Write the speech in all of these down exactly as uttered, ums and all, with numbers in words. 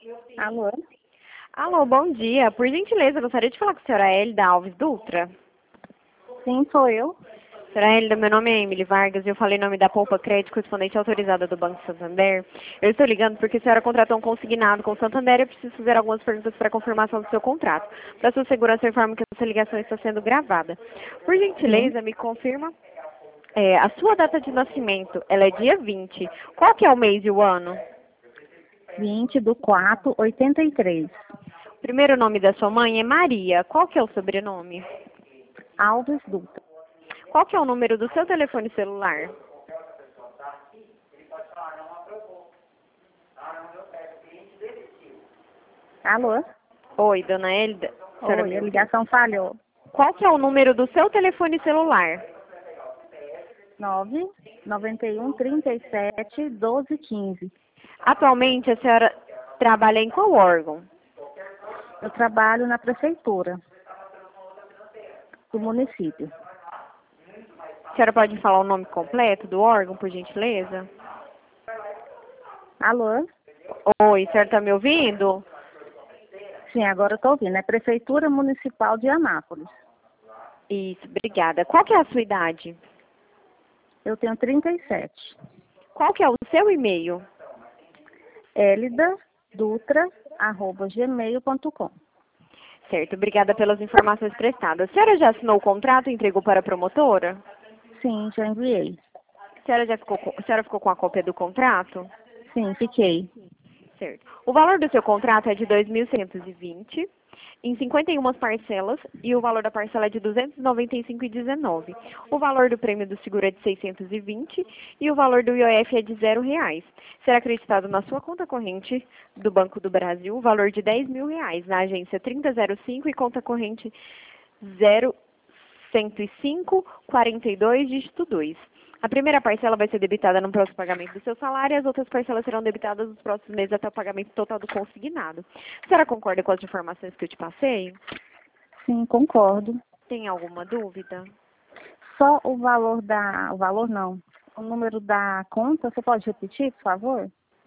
Alô? Alô, bom dia. Por gentileza, eu gostaria de falar com a senhora Hélida Alves Dutra. Sim, sou eu. Senhora Hélida, meu nome é Emily Vargas e eu falei em nome da Poupa Crédito, correspondente autorizada do Banco Santander. Eu estou ligando porque a senhora contratou um consignado com o Santander e eu preciso fazer algumas perguntas para confirmação do seu contrato. Para sua segurança, eu informo que essa ligação está sendo gravada. Por Sim. gentileza, me confirma é, a sua data de nascimento. Ela é dia vinte. Qual que é o mês e o ano? vinte do quatro, oitenta e três. O primeiro nome da sua mãe é Maria. Qual que é o sobrenome? Alves Dutra. Qual que é o número do seu telefone celular? Alô? Oi, dona Hélida. A senhora Oi, me a ouviu? ligação falhou. Qual que é o número do seu telefone celular? nove noventa e um, trinta e sete, doze, quinze. Atualmente, a senhora trabalha em qual órgão? Eu trabalho na prefeitura do município. A senhora pode falar o nome completo do órgão, por gentileza? Alô? Oi, a senhora está me ouvindo? Sim, agora eu estou ouvindo. É Prefeitura Municipal de Anápolis. Isso, obrigada. Qual que é a sua idade? Eu tenho trinta e sete. Qual que é o seu e-mail? Hélida Dutra, arroba gmail ponto com. Certo, obrigada pelas informações prestadas. A senhora já assinou o contrato e entregou para a promotora? Sim, já enviei. A senhora já ficou com, a senhora ficou com a cópia do contrato? Sim, fiquei. Certo. O valor do seu contrato é de dois mil seiscentos e vinte em cinquenta e uma parcelas e o valor da parcela é de duzentos e noventa e cinco reais e dezenove centavos. O valor do prêmio do seguro é de seiscentos e vinte e o valor do I O F é de zero reais. Será acreditado na sua conta corrente do Banco do Brasil o valor de dez mil reais na agência trinta zero cinco e conta corrente zero cento e cinco, quarenta e dois, dígito dois. A primeira parcela vai ser debitada no próximo pagamento do seu salário e as outras parcelas serão debitadas nos próximos meses até o pagamento total do consignado. A senhora concorda com as informações que eu te passei? Sim, concordo. Tem alguma dúvida? Só o valor da... O valor não. O número da conta, você pode repetir, por favor?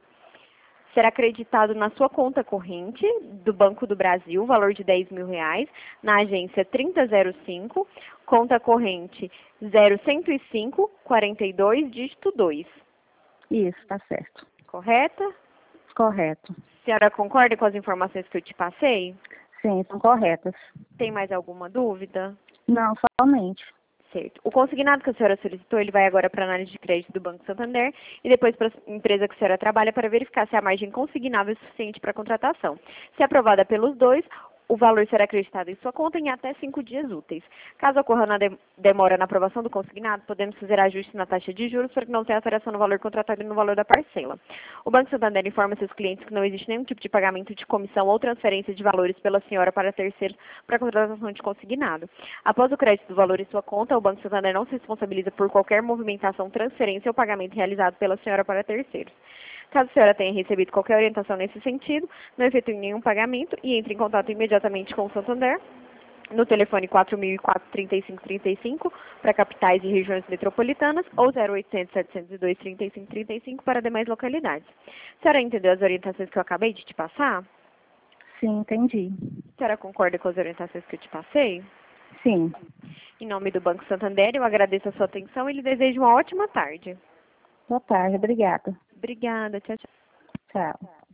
Será acreditado na sua conta corrente do Banco do Brasil, o valor de dez mil reais, na agência trinta zero cinco, conta corrente zero cento e cinco, quarenta e dois, dígito dois. Isso, tá certo. Correta? Correto. A senhora concorda com as informações que eu te passei? Sim, são corretas. Tem mais alguma dúvida? Não, somente. Certo. O consignado que a senhora solicitou, ele vai agora para a análise de crédito do Banco Santander e depois para a empresa que a senhora trabalha para verificar se a margem consignável é suficiente para a contratação. Se aprovada pelos dois, o valor será acreditado em sua conta em até cinco dias úteis. Caso ocorra uma de- demora na aprovação do consignado, podemos fazer ajustes na taxa de juros para que não tenha alteração no valor contratado e no valor da parcela. O Banco Santander informa seus clientes que não existe nenhum tipo de pagamento de comissão ou transferência de valores pela senhora para terceiros para a contratação de consignado. Após o crédito do valor em sua conta, o Banco Santander não se responsabiliza por qualquer movimentação, transferência ou pagamento realizado pela senhora para terceiros. Caso a senhora tenha recebido qualquer orientação nesse sentido, não efetue nenhum pagamento e entre em contato imediatamente com o Santander no telefone quatro mil e quatro, trinta e cinco, trinta e cinco para capitais e regiões metropolitanas ou zero oitocentos, setecentos e dois, trinta e cinco, trinta e cinco para demais localidades. A senhora entendeu as orientações que eu acabei de te passar? Sim, entendi. A senhora concorda com as orientações que eu te passei? Sim. Em nome do Banco Santander, eu agradeço a sua atenção e lhe desejo uma ótima tarde. Boa tarde, obrigada. Obrigada, tchau, tchau. Tchau.